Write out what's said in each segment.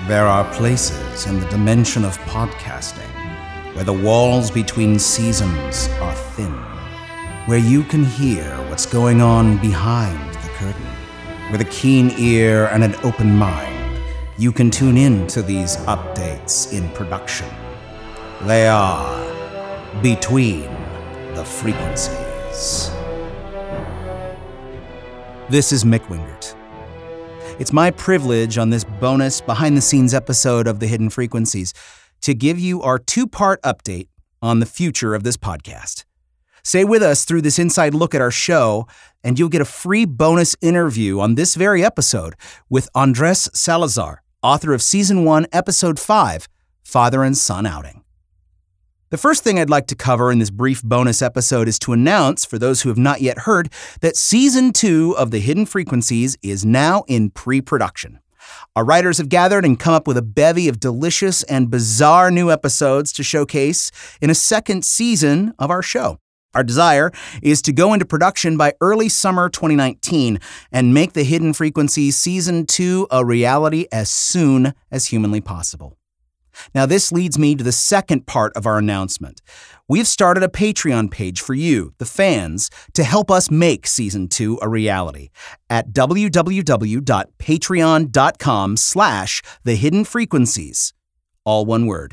There are places in the dimension of podcasting where the walls between seasons are thin, where you can hear what's going on behind the curtain. With a keen ear and an open mind, you can tune in to these updates in production. They are Between the Frequencies. This is Mick Wingert. It's my privilege on this bonus behind-the-scenes episode of The Hidden Frequencies to give you our two-part update on the future of this podcast. Stay with us through this inside look at our show, and you'll get a free bonus interview on this very episode with Andres Salazar, author of Season 1, Episode 5, Father and Son Outing. The first thing I'd like to cover in this brief bonus episode is to announce, for those who have not yet heard, that Season 2 of The Hidden Frequencies is now in pre-production. Our writers have gathered and come up with a bevy of delicious and bizarre new episodes to showcase in a second season of our show. Our desire is to go into production by early summer 2019 and make The Hidden Frequencies Season 2 a reality as soon as humanly possible. Now, this leads me to the second part of our announcement. We've started a Patreon page for you, the fans, to help us make Season 2 a reality at www.patreon.com/thehiddenfrequencies, all one word.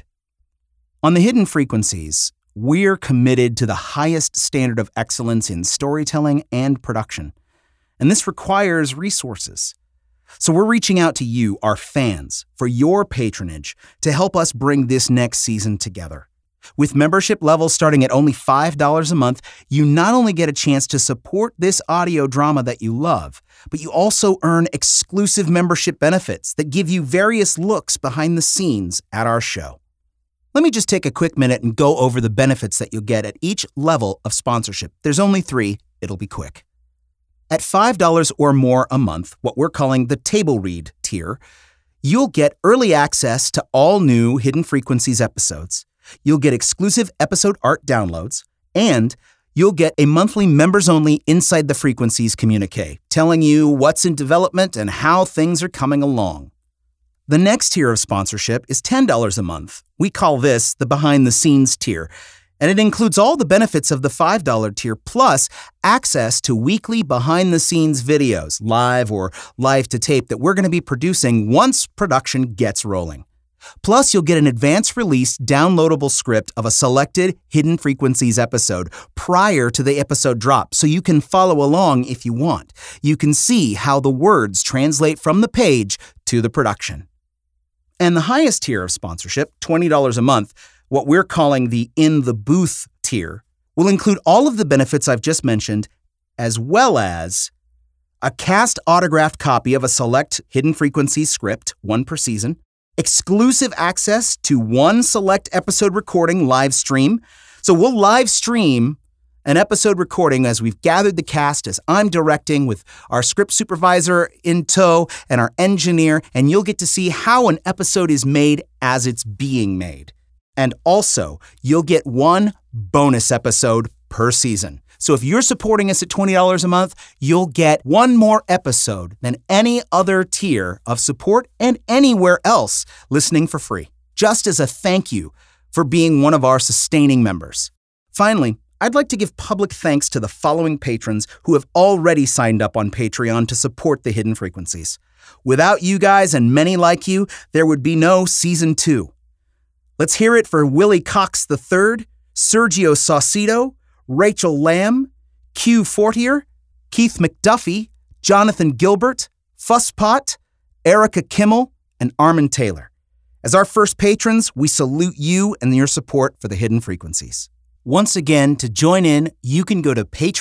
On The Hidden Frequencies, we're committed to the highest standard of excellence in storytelling and production, and this requires resources. So we're reaching out to you, our fans, for your patronage to help us bring this next season together. With membership levels starting at only $5 a month, you not only get a chance to support this audio drama that you love, but you also earn exclusive membership benefits that give you various looks behind the scenes at our show. Let me just take a quick minute and go over the benefits that you'll get at each level of sponsorship. There's only 3. It'll be quick. At $5 or more a month, what we're calling the Table Read tier, you'll get early access to all new Hidden Frequencies episodes, you'll get exclusive episode art downloads, and you'll get a monthly members-only Inside the Frequencies communique, telling you what's in development and how things are coming along. The next tier of sponsorship is $10 a month. We call this the Behind the Scenes tier, and it includes all the benefits of the $5 tier, plus access to weekly behind-the-scenes videos, live or live-to-tape, that we're going to be producing once production gets rolling. Plus, you'll get an advance-released downloadable script of a selected Hidden Frequencies episode prior to the episode drop, so you can follow along if you want. You can see how the words translate from the page to the production. And the highest tier of sponsorship, $20 a month, what we're calling the In the Booth tier, will include all of the benefits I've just mentioned, as well as a cast autographed copy of a select Hidden Frequencies script, 1 per season, exclusive access to 1 select episode recording live stream. So we'll live stream an episode recording as we've gathered the cast, as I'm directing with our script supervisor in tow and our engineer, and you'll get to see how an episode is made as it's being made. And also, you'll get 1 bonus episode per season. So if you're supporting us at $20 a month, you'll get 1 more episode than any other tier of support and anywhere else listening for free, just as a thank you for being one of our sustaining members. Finally, I'd like to give public thanks to the following patrons who have already signed up on Patreon to support The Hidden Frequencies. Without you guys and many like you, there would be no Season 2. Let's hear it for Willie Cox III, Sergio Saucedo, Rachel Lamb, Q Fortier, Keith McDuffie, Jonathan Gilbert, Fusspot, Erica Kimmel, and Armin Taylor. As our first patrons, we salute you and your support for The Hidden Frequencies. Once again, to join in, you can go to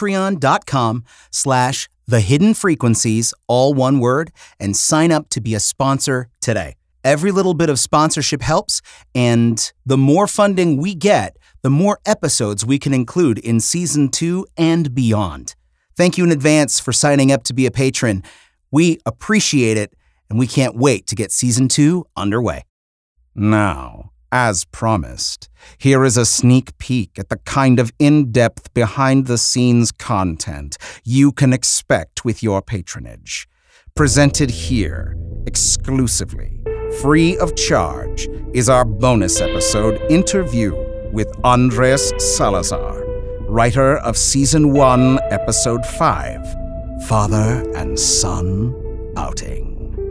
patreon.com/thehiddenfrequencies, all one word, and sign up to be a sponsor today. Every little bit of sponsorship helps, and the more funding we get, the more episodes we can include in Season 2 and beyond. Thank you in advance for signing up to be a patron. We appreciate it, and we can't wait to get Season 2 underway. Now, as promised, here is a sneak peek at the kind of in-depth, behind-the-scenes content you can expect with your patronage. Presented here, exclusively, free of charge, is our bonus episode interview with Andres Salazar, writer of Season 1, Episode 5, Father and Son Outing.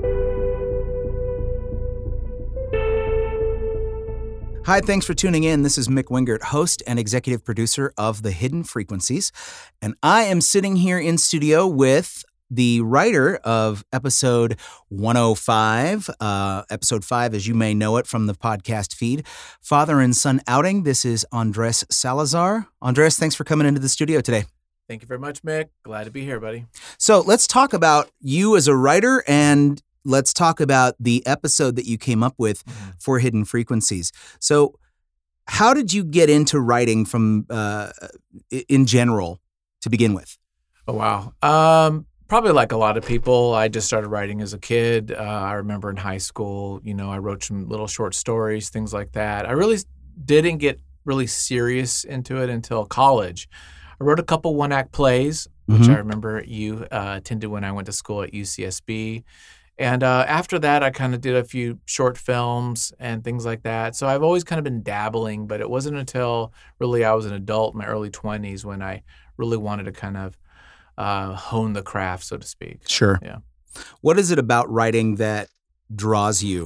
Hi, thanks for tuning in. This is Mick Wingert, host and executive producer of The Hidden Frequencies, and I am sitting here in studio with the writer of episode 105, episode 5, as you may know it from the podcast feed, Father and Son Outing. This is Andres Salazar. Andres, thanks for coming into the studio today. Thank you very much, Mick. Glad to be here, buddy. So let's talk about you as a writer, and let's talk about the episode that you came up with for Hidden Frequencies. So how did you get into writing from in general to begin with? Oh, wow. Probably like a lot of people, I just started writing as a kid. I remember in high school, I wrote some little short stories, things like that. I really didn't get really serious into it until college. I wrote a couple one-act plays, which I remember you attended when I went to school at UCSB. And after that, I kind of did a few short films and things like that. So I've always kind of been dabbling, but it wasn't until really I was an adult in my early 20s when I really wanted to kind of hone the craft, so to speak. Sure. Yeah. What is it about writing that draws you?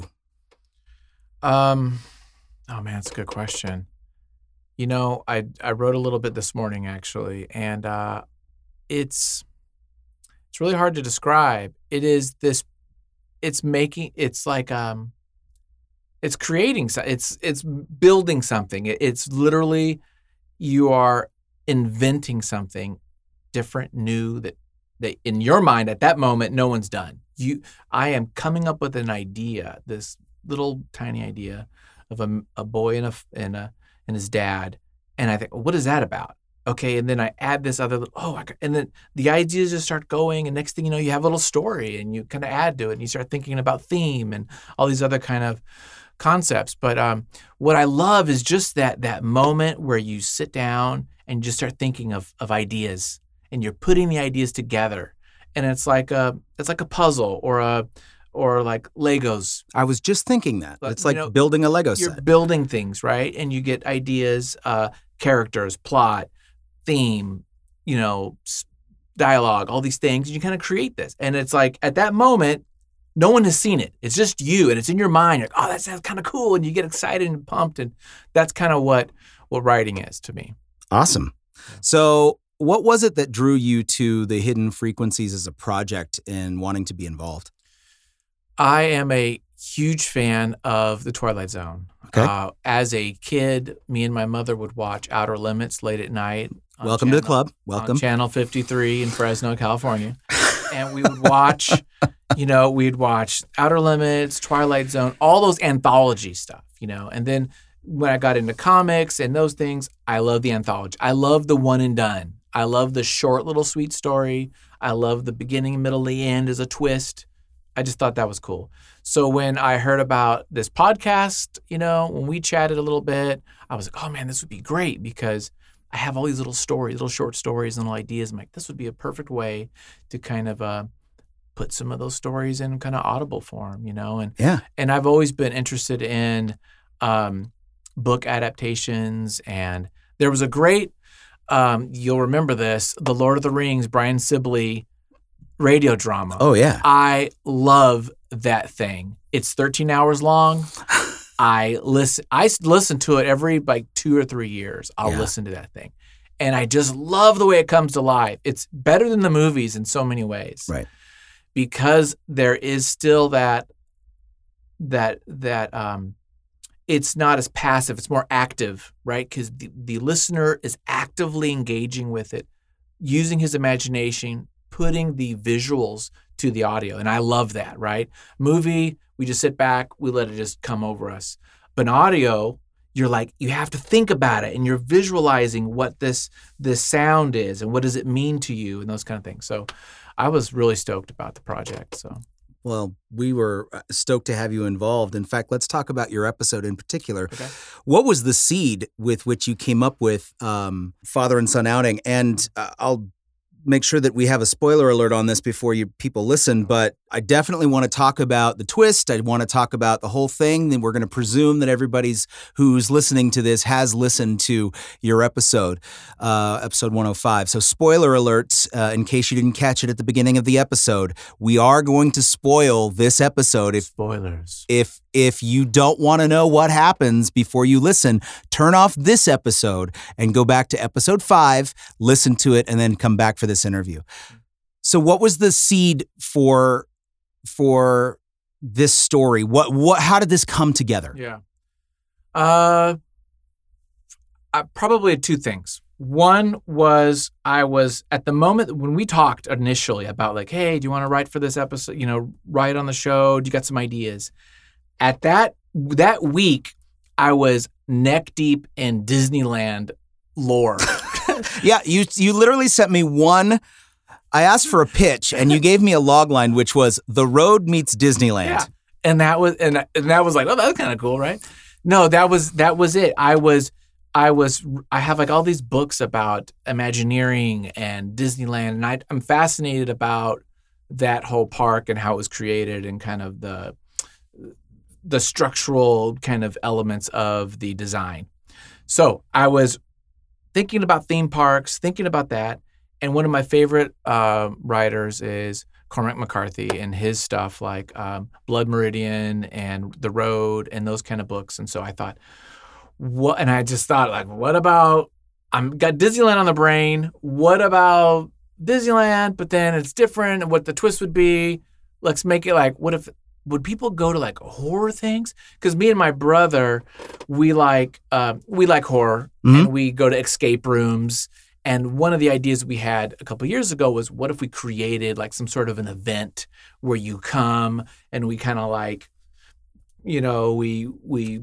Oh man, that's a good question. I wrote a little bit this morning actually, and it's really hard to describe. It is this. It's making. It's like it's creating. It's building something. It's literally you are inventing something different, new that in your mind at that moment no one's done. I am coming up with an idea, this little tiny idea of a boy and his dad, and I think, what is that about? Okay, and then I add this other and then the ideas just start going, and next thing you know, you have a little story, and you kind of add to it, and you start thinking about theme and all these other kind of concepts. But what I love is just that moment where you sit down and just start thinking of ideas. And you're putting the ideas together, and it's like a puzzle or like Legos. I was just thinking that it's like building a Lego set. You're building things, right? And you get ideas, characters, plot, theme, dialogue, all these things. And you kind of create this, and it's like at that moment, no one has seen it. It's just you, and it's in your mind. You're like, oh, that sounds kind of cool, and you get excited and pumped, and that's kind of what writing is to me. Awesome. So, what was it that drew you to the Hidden Frequencies as a project and wanting to be involved? I am a huge fan of The Twilight Zone. Okay. As a kid, me and my mother would watch Outer Limits late at night. Welcome to the club. Welcome. On Channel 53 in Fresno, California. And we would watch, we'd watch Outer Limits, Twilight Zone, all those anthology stuff, And then when I got into comics and those things, I love the anthology. I love the one and done. I love the short little sweet story. I love the beginning, middle, the end as a twist. I just thought that was cool. So when I heard about this podcast, when we chatted a little bit, I was like, oh man, this would be great because I have all these little stories, little short stories and little ideas. I'm like, this would be a perfect way to kind of put some of those stories in kind of audible form, And I've always been interested in book adaptations, and there was a great you'll remember this, the Lord of the Rings, Brian Sibley radio drama. Oh, yeah. I love that thing. It's 13 hours long. I listen to it every 2 or 3 years. I'll listen to that thing. And I just love the way it comes to life. It's better than the movies in so many ways. Right. Because there is still that it's not as passive. It's more active, right? Because the listener is actively engaging with it, using his imagination, putting the visuals to the audio. And I love that, right? Movie, we just sit back, we let it just come over us. But in audio, you're like, you have to think about it, and you're visualizing what this sound is and what does it mean to you and those kind of things. So I was really stoked about the project. So. Well, we were stoked to have you involved. In fact, let's talk about your episode in particular. Okay. What was the seed with which you came up with Father and Son Outing? And I'll make sure that we have a spoiler alert on this before people listen, but I definitely want to talk about the twist. I want to talk about the whole thing. Then we're going to presume that everybody's who's listening to this has listened to your episode 105. So spoiler alerts, in case you didn't catch it at the beginning of the episode, we are going to spoil this episode. Spoilers. If you don't want to know what happens before you listen, turn off this episode and go back to episode 5, listen to it, and then come back for this interview. So what was the seed for this story? How did this come together? Yeah. I probably had two things. One was I was at the moment when we talked initially about like, hey, do you want to write for this episode? Write on the show. Do you got some ideas? At that week, I was neck deep in Disneyland lore. Yeah, you literally sent me one. I asked for a pitch, and you gave me a log line, which was The Road Meets Disneyland. Yeah. And that was like, oh, that's kind of cool, right? No, that was it. I have like all these books about Imagineering and Disneyland, and I'm fascinated about that whole park and how it was created and kind of the structural kind of elements of the design. So I was thinking about theme parks, thinking about that. And one of my favorite writers is Cormac McCarthy and his stuff like Blood Meridian and The Road and those kind of books. And so I thought, and I just thought like, what about, got Disneyland on the brain. What about Disneyland? But then it's different and what the twist would be. Let's make it like, would people go to like horror things? Because me and my brother, we like horror and we go to escape rooms. And one of the ideas we had a couple of years ago was, what if we created like some sort of an event where you come and we kind of like, we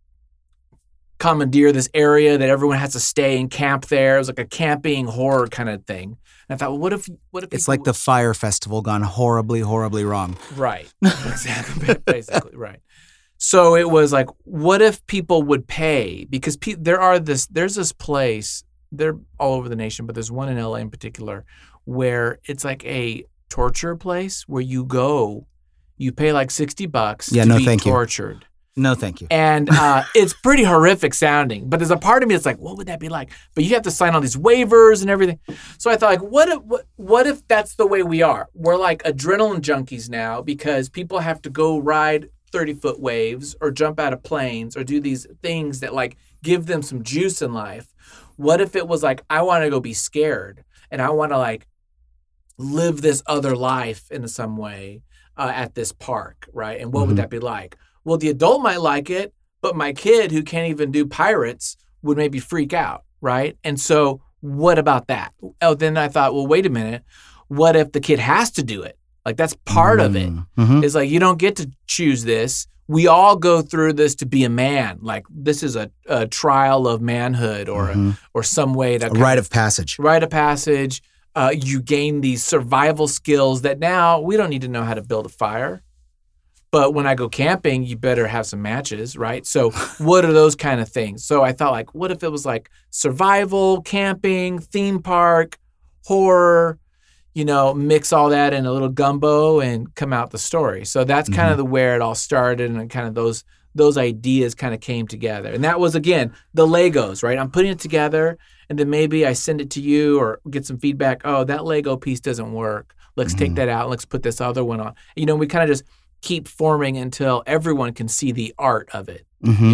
commandeer this area that everyone has to stay and camp there. It was like a camping horror kind of thing. And I thought, well, what if it's like the Fire Festival gone horribly, horribly wrong. Right. Exactly. Basically, right. So it was like, what if people would pay? Because there's this place. They're all over the nation, but there's one in LA in particular where it's like a torture place where you pay like $60 to be tortured. No, thank you. And it's pretty horrific sounding, but there's a part of me that's like, what would that be like? But you have to sign all these waivers and everything. So I thought, like, what if that's the way we are? We're like adrenaline junkies now because people have to go ride 30-foot waves or jump out of planes or do these things that like give them some juice in life. What if it was like, I want to go be scared and I want to like live this other life in some way at this park, right? And what would that be like? Well, the adult might like it, but my kid who can't even do pirates would maybe freak out, right? And so what about that? Oh, then I thought, well, wait a minute. What if the kid has to do it? Like that's part of it. It's like you don't get to choose this. We all go through this to be a man. Like this is a trial of manhood or some way to rite of passage. Rite of passage. You gain these survival skills that now we don't need to know how to build a fire. But when I go camping, you better have some matches, right? So what are those kind of things? So I thought like, what if it was like survival, camping, theme park, horror, mix all that in a little gumbo and come out the story. So that's kind of where it all started and kind of those ideas kind of came together. And that was, again, the Legos, right? I'm putting it together and then maybe I send it to you or get some feedback. Oh, that Lego piece doesn't work. Let's take that out. Let's put this other one on. We kind of just keep forming until everyone can see the art of it,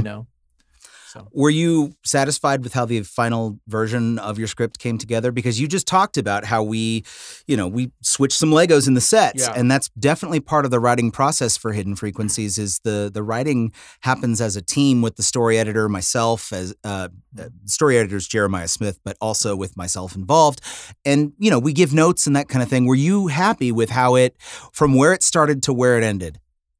So. Were you satisfied with how the final version of your script came together? Because you just talked about how we switched some Legos in the sets, and that's definitely part of the writing process for Hidden Frequencies. Is the writing happens as a team with the story editor, myself, as story editor is Jeremiah Smith, but also with myself involved, and we give notes and that kind of thing. Were you happy with how from where it started to where it ended?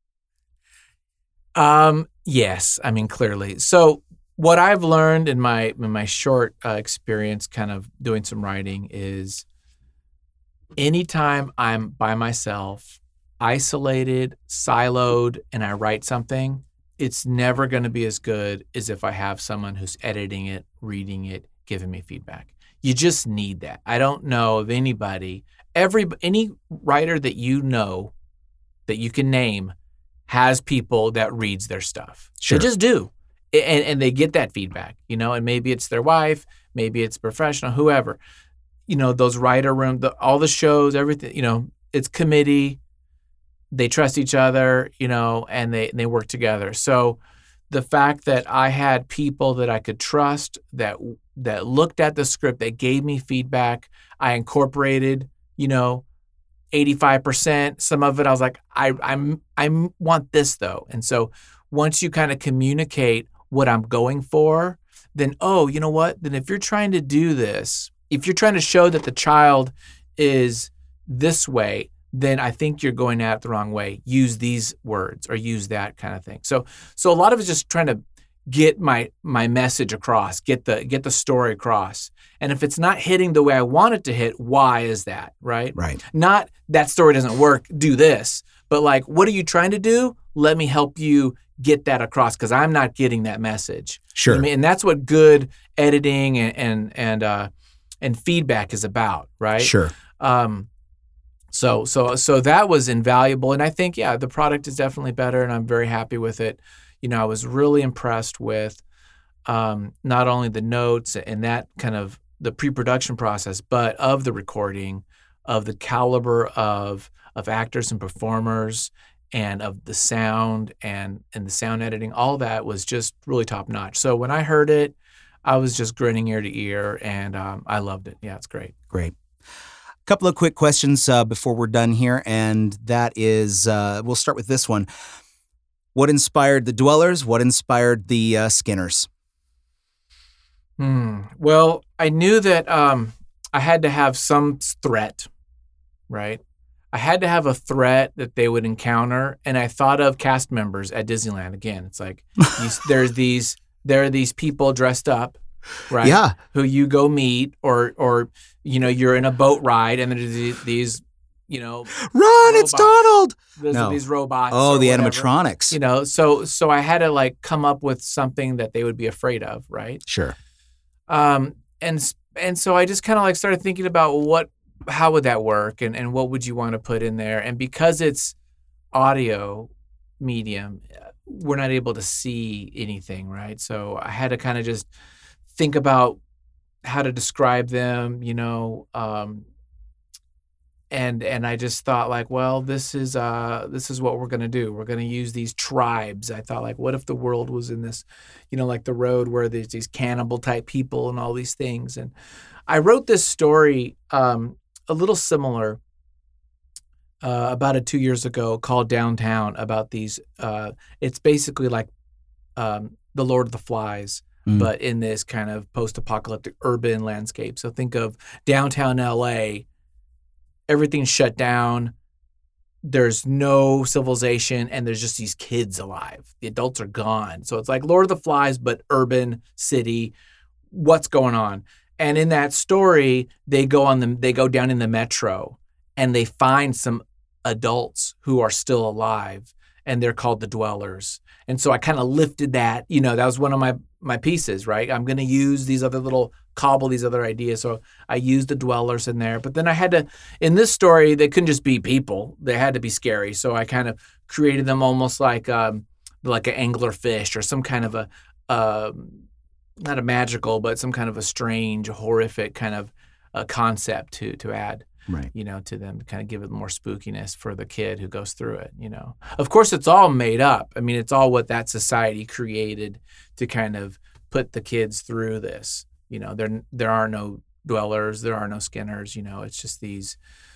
Yes, I mean clearly. So. What I've learned in my short experience kind of doing some writing is anytime I'm by myself, isolated, siloed, and I write something, it's never going to be as good as if I have someone who's editing it, reading it, giving me feedback. You just need that. I don't know of anybody, any writer that that you can name has people that reads their stuff. Sure. They just do. And they get that feedback, and maybe it's their wife, maybe it's professional, whoever. Those writer room, all the shows, everything, it's committee. They trust each other, and they work together. So the fact that I had people that I could trust that looked at the script, that gave me feedback, I incorporated, 85%. Some of it I was like, I want this though. And so once you kind of communicate what I'm going for, then, you know what? Then if you're trying to do this, if you're trying to show that the child is this way, then I think you're going at it the wrong way. Use these words or use that kind of thing. So a lot of it's just trying to get my message across, get the story across. And if it's not hitting the way I want it to hit, why is that, right? Right. Not that story doesn't work, do this, but like, what are you trying to do? Let me help you get that across because I'm not getting that message. Sure. You know what I mean? And that's what good editing and feedback is about, right? Sure. So that was invaluable. And I think, the product is definitely better and I'm very happy with it. I was really impressed with not only the notes and that kind of the pre-production process, but of the recording, of the caliber of actors and performers and of the sound and the sound editing. All that was just really top notch. So when I heard it, I was just grinning ear to ear and I loved it. Yeah, it's great. Great. A couple of quick questions before we're done here, and that is, we'll start with this one. What inspired the Dwellers? What inspired the Skinners? Well, I knew that I had to have some threat, right? I had to have a threat that they would encounter, and I thought of cast members at Disneyland. Again, it's like there are these people dressed up, right? Yeah. Who you go meet, or you're in a boat ride, and there's these Run! Robots. It's Donald. There's these robots. Oh, the whatever. animatronics. So I had to come up with something that they would be afraid of, right? Sure. And so I just kind of started thinking about how would that work and what would you want to put in there? And because it's audio medium, we're not able to see anything, right? So I had to kind of just think about how to describe them, and I just thought this is what we're going to do. We're going to use these tribes. I thought what if the world was in this, like the road where there's these cannibal type people and all these things. And I wrote this story a little similar about 2 years ago called Downtown about these. It's basically like The Lord of the Flies, but in this kind of post-apocalyptic urban landscape. So think of downtown LA. Everything's shut down. There's no civilization, and there's just these kids alive. The adults are gone. So it's like Lord of the Flies, but urban city. What's going on? And in that story, they go down in the metro, and they find some adults who are still alive, and they're called the Dwellers. And so I kind of lifted that. That was one of my pieces, right? I'm going to use these other ideas. So I used the Dwellers in there. But then I had to, in this story, they couldn't just be people. They had to be scary. So I kind of created them almost like an anglerfish or some kind of a, not a magical, but some kind of a strange, horrific kind of a concept to add. Right. To them to kind of give it more spookiness for the kid who goes through it, Of course, it's all made up. I mean, it's all what that society created to kind of put the kids through this. There are no Dwellers, there are no Skinners, it's just these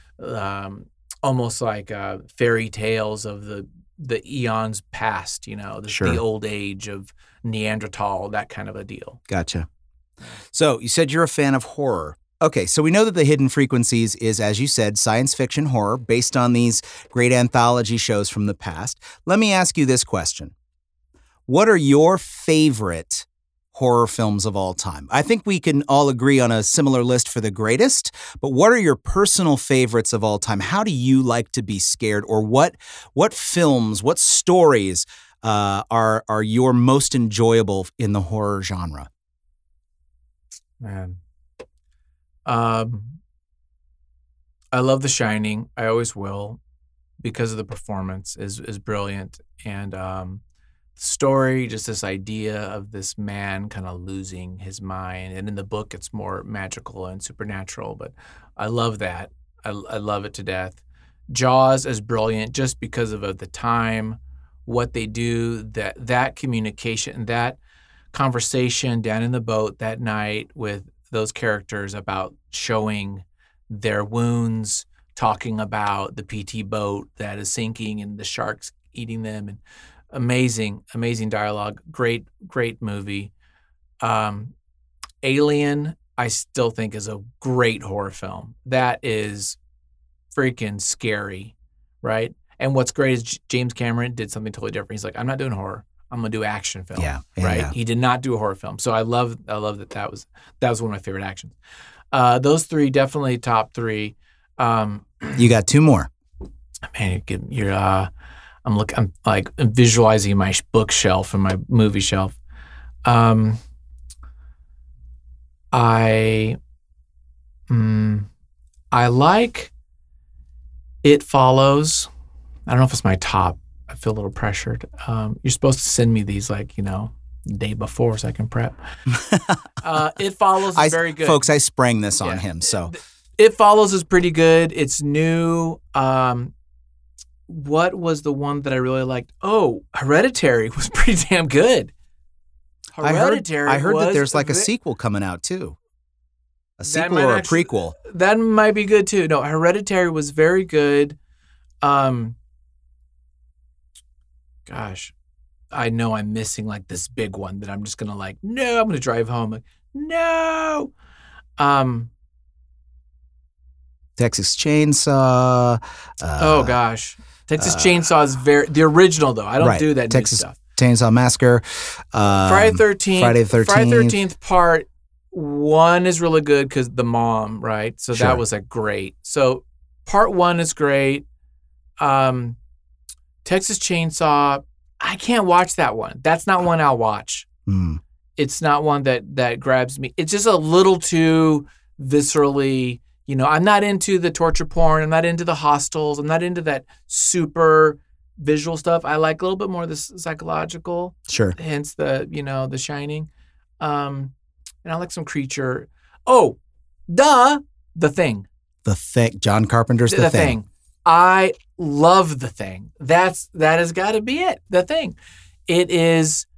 almost like fairy tales of the eons past, Sure. The old age of Neanderthal, that kind of a deal. Gotcha. So you said you're a fan of horror. Okay, so we know that The Hidden Frequencies is, as you said, science fiction horror based on these great anthology shows from the past. Let me ask you this question. What are your favorite horror films of all time? I think we can all agree on a similar list for the greatest, but what are your personal favorites of all time? How do you like to be scared? Or what films, what stories are your most enjoyable in the horror genre? Man. I love The Shining. I always will. because of the performance is brilliant. And story, just this idea of this man kind of losing his mind. And in the book, it's more magical and supernatural, but I love that. I love it to death. Jaws is brilliant just because of the time, what they do, that communication, that conversation down in the boat that night with those characters about showing their wounds, talking about the PT boat that is sinking and the sharks eating them, and amazing dialogue. Great movie. Alien, I still think is a great horror film. That is freaking scary, right? And what's great is James Cameron did something totally different. He's like, I'm not doing horror. I'm gonna do action film. Yeah, right. Yeah. He did not do a horror film. So I love that was one of my favorite actions. Those three definitely top three. You got two more. Man, I'm like visualizing my bookshelf and my movie shelf. I like It Follows. I don't know if it's my top. I feel a little pressured. You're supposed to send me these the day before so I can prep. It Follows is very good. Folks, I sprang this on him. So It Follows is pretty good. It's new. What was the one that I really liked? Oh, Hereditary was pretty damn good. I heard that there's a sequel coming out too. A sequel or a prequel. That might be good too. No, Hereditary was very good. Gosh, I know I'm missing this big one that I'm just gonna no, I'm gonna drive home. No. Texas Chainsaw. Oh gosh, Texas Chainsaw is the original though. I don't do that Texas new stuff. Chainsaw Massacre. Friday the 13th. Friday the 13th. Friday the 13th part 1 is really good because the mom, right? So Sure. that was great. So part 1 is great. Texas Chainsaw, I can't watch that one. That's not one I'll watch. It's not one that grabs me. It's just a little too viscerally, I'm not into the torture porn. I'm not into the hostels. I'm not into that super visual stuff. I like a little bit more of the psychological. Sure. Hence the Shining. And I like some creature. Oh, The Thing. The Thing. John Carpenter's The Thing. I love The Thing. That has got to be it. The Thing. It is.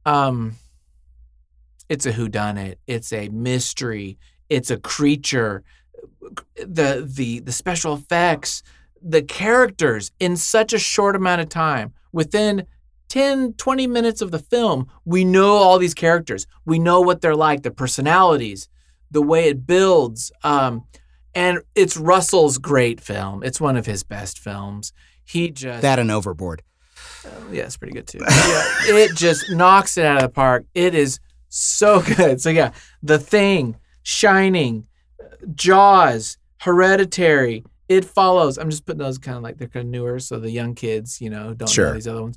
It's a whodunit. It's a mystery. It's a creature. The special effects, the characters in such a short amount of time. Within 10, 20 minutes of the film, we know all these characters. We know what they're like, their personalities, the way it builds. And it's Russell's great film. It's one of his best films. That and Overboard. Yeah, it's pretty good too. Yeah, it just knocks it out of the park. It is so good. So yeah, The Thing, Shining, Jaws, Hereditary, It Follows. I'm just putting those they're kind of newer, so the young kids, don't know these other ones.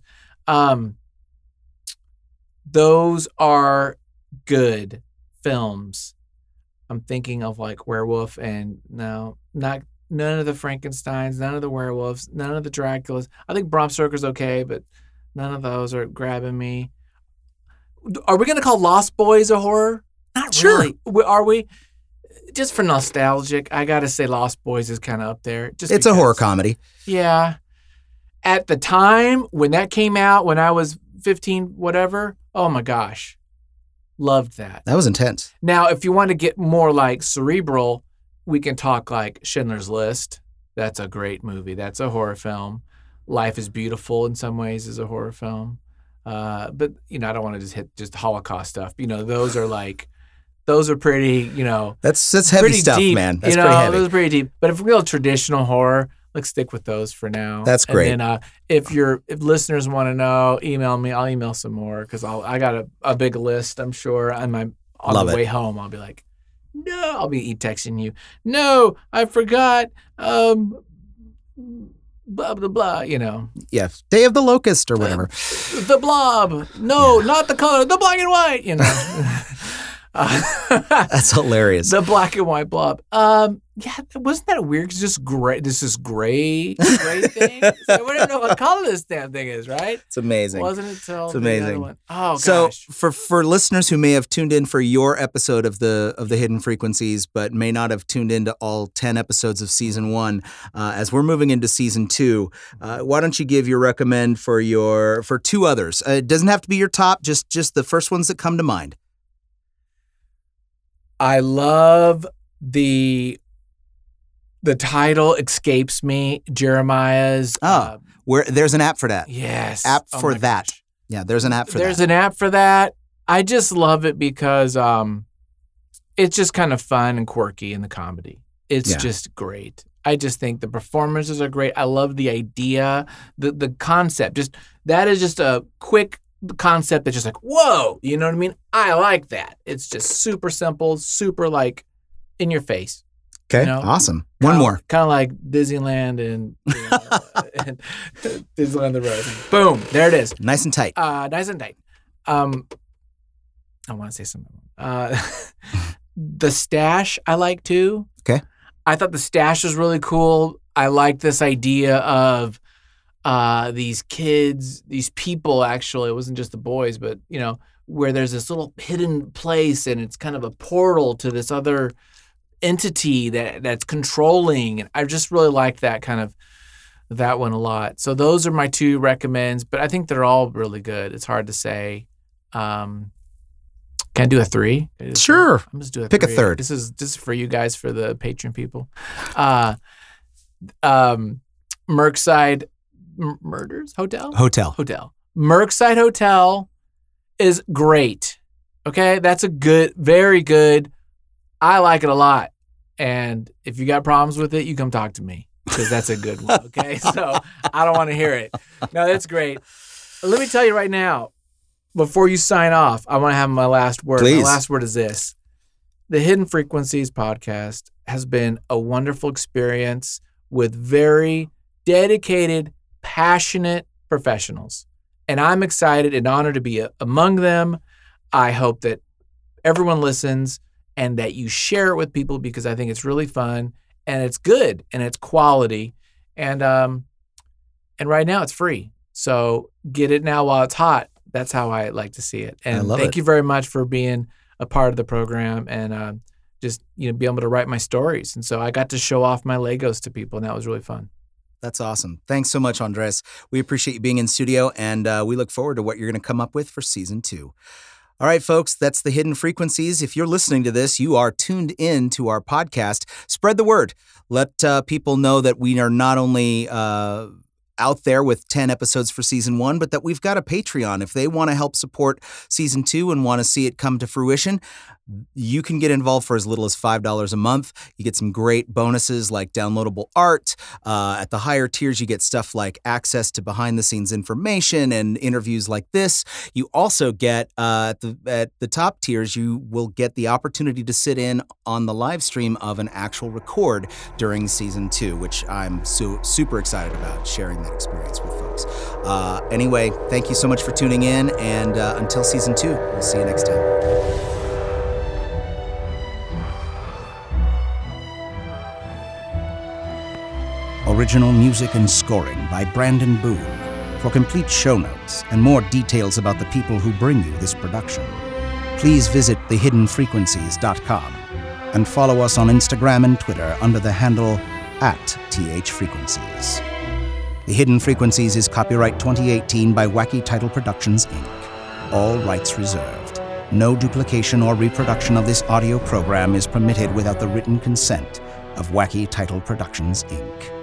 Those are good films. I'm thinking of Werewolf and none of the Frankensteins, none of the werewolves, none of the Draculas. I think Bram Stoker's okay, but none of those are grabbing me. Are we going to call Lost Boys a horror? Not really. Are we? Just for nostalgic, I got to say Lost Boys is kind of up there. It's a horror comedy. Yeah. At the time when that came out, when I was 15, whatever, oh my gosh. Loved that. That was intense. Now, if you want to get more cerebral, we can talk Schindler's List. That's a great movie. That's a horror film. Life is Beautiful in some ways is a horror film. But, I don't want to just hit just Holocaust stuff. Those are those are pretty, That's heavy stuff, deep, man. That's pretty heavy. Those are pretty deep. But if real traditional horror, let's stick with those for now. That's great. And then if listeners want to know, email me. I'll email some more because I got a big list, I'm sure. On the way home, I'll be no, I'll be texting you. No, I forgot. Blah, blah, blah, Yeah. Day of the Locust or whatever. The Blob. No, not the color. The black and white, That's hilarious. The black and white Blob. Yeah, wasn't that weird? It's just gray. This is gray thing. So we didn't know what color this damn thing is, right? It's amazing. Wasn't it till It's amazing. the other one? Oh, gosh. So for listeners who may have tuned in for your episode of the Hidden Frequencies, but may not have tuned into all 10 episodes of season 1, as we're moving into season 2, why don't you give your recommend for 2 others? It doesn't have to be your top, just the first ones that come to mind. I love the title escapes me, Jeremiah's. Where there's an app for that. Yes. App for that. Gosh. Yeah, there's an app for There's that. an app for that. I just love it because it's just kind of fun and quirky in the comedy. It's just great. I just think the performances are great. I love the idea, the concept. That is just a quick concept that's just like, whoa, you know what I mean? I like that. It's just super simple, super like in your face. Okay, you know? awesome. One more. Kind of like Disneyland and Disneyland the Road. Boom, there it is. Nice and tight. Nice and tight. I want to say something. The Stash I like too. Okay. I thought The Stash was really cool. I like this idea of these kids, these people actually, it wasn't just the boys, but you know, where there's this little hidden place and it's kind of a portal to this other entity that's controlling. And I just really liked that one a lot. So those are my 2 recommends, but I think they're all really good. It's hard to say. Can I do a 3? Sure. I'm just doing Pick 3. a third. This is for you guys, for the Patreon people. Merkside Murders Hotel. Merkside Hotel is great. Okay, that's a good, very good. I like it a lot. And if you got problems with it, you come talk to me because that's a good one. Okay, so I don't want to hear it. No, that's great. Let me tell you right now, before you sign off, I want to have my last word. Please. My last word is this. The Hidden Frequencies podcast has been a wonderful experience with very dedicated, passionate professionals. And I'm excited and honored to be among them. I hope that everyone listens and that you share it with people because I think it's really fun and it's good and it's quality. And right now it's free. So get it now while it's hot. That's how I like to see it. And thank you very much for being a part of the program and just be able to write my stories. And so I got to show off my Legos to people, and that was really fun. That's awesome. Thanks so much, Andres. We appreciate you being in studio, and we look forward to what you're going to come up with for season 2. All right, folks, that's the Hidden Frequencies. If you're listening to this, you are tuned in to our podcast. Spread the word. Let people know that we are not only out there with 10 episodes for season 1, but that we've got a Patreon. If they want to help support season 2 and want to see it come to fruition, you can get involved for as little as $5 a month. You get some great bonuses like downloadable art. At the higher tiers, you get stuff like access to behind-the-scenes information and interviews like this. You also get, at the top tiers, you will get the opportunity to sit in on the live stream of an actual record during season 2, which I'm super excited about sharing that experience with folks. Anyway, thank you so much for tuning in, and until season 2, we'll see you next time. Original music and scoring by Brandon Boone. For complete show notes and more details about the people who bring you this production, please visit thehiddenfrequencies.com and follow us on Instagram and Twitter under the handle @THFrequencies. The Hidden Frequencies is copyright 2018 by Wacky Title Productions, Inc. All rights reserved. No duplication or reproduction of this audio program is permitted without the written consent of Wacky Title Productions, Inc.